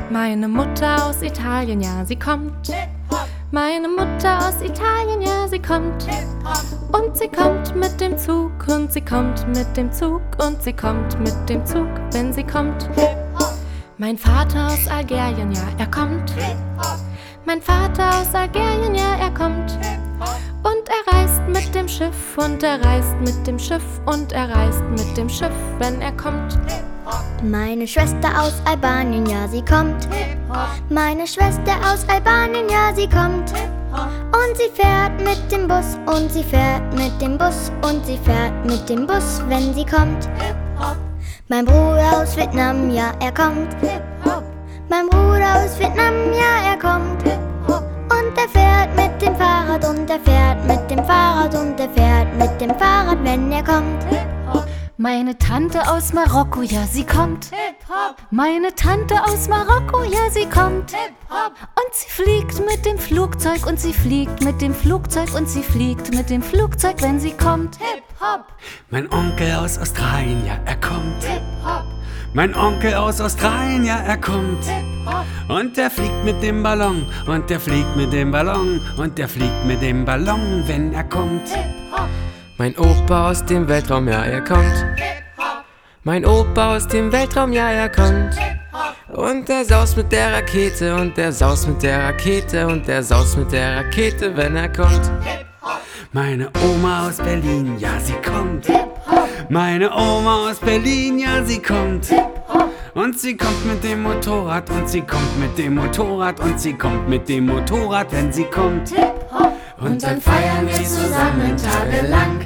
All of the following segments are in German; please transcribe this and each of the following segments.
Meine Mutter aus Italien, ja, sie kommt. Meine Mutter aus Italien, ja, sie kommt. Und sie kommt mit dem Zug, und sie kommt mit dem Zug, und sie kommt mit dem Zug, wenn sie kommt. Mein Vater aus Algerien, ja, er kommt. Mein Vater aus Algerien, ja, er kommt. Und er reist mit dem Schiff, und er reist mit dem Schiff, und er reist mit dem Schiff, wenn er kommt. Meine Schwester aus Albanien, ja, sie kommt. Meine Schwester aus Albanien, ja, sie kommt. Und sie fährt mit dem Bus, und sie fährt mit dem Bus, und sie fährt mit dem Bus, wenn sie kommt. Mein Bruder aus Vietnam, ja, er kommt. Mein Bruder aus Vietnam, ja, er kommt. Und er fährt mit dem Fahrrad, und er fährt mit dem Fahrrad, und er fährt mit dem Fahrrad, wenn er kommt. Meine Tante aus Marokko, ja, sie kommt. Meine Tante aus Marokko, ja, sie kommt. Und sie fliegt mit dem Flugzeug, und sie fliegt mit dem Flugzeug, und sie fliegt mit dem Flugzeug, wenn sie kommt. Mein Onkel aus Australien, ja, er kommt. Mein Onkel aus Australien, ja, er kommt. Und er fliegt mit dem Ballon, und er fliegt mit dem Ballon, und er fliegt mit dem Ballon, wenn er kommt. Mein Opa aus dem Weltraum, ja, er kommt. Mein Opa aus dem Weltraum, ja, er kommt. Und er saust mit der Rakete, und er saust mit der Rakete, und er saust mit der Rakete, wenn er kommt. Meine Oma aus Berlin, ja, sie kommt. Meine Oma aus Berlin, ja, sie kommt. Und sie kommt mit dem Motorrad, und sie kommt mit dem Motorrad, und sie kommt mit dem Motorrad, wenn sie kommt. Und dann feiern wir zusammen tagelang.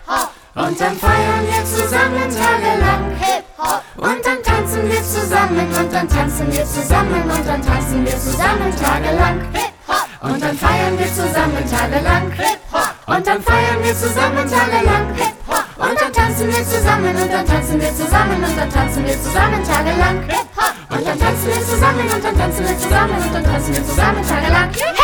Und dann feiern wir zusammen tagelang. Und dann tanzen wir zusammen, und dann tanzen wir zusammen, und dann tanzen wir zusammen tagelang. Und dann feiern wir zusammen tagelang. Und dann feiern wir zusammen tagelang. Und dann tanzen wir zusammen, und dann tanzen wir zusammen, und dann tanzen wir zusammen tagelang. Und dann tanzen wir zusammen, und dann tanzen wir zusammen, und dann tanzen wir zusammen tagelang.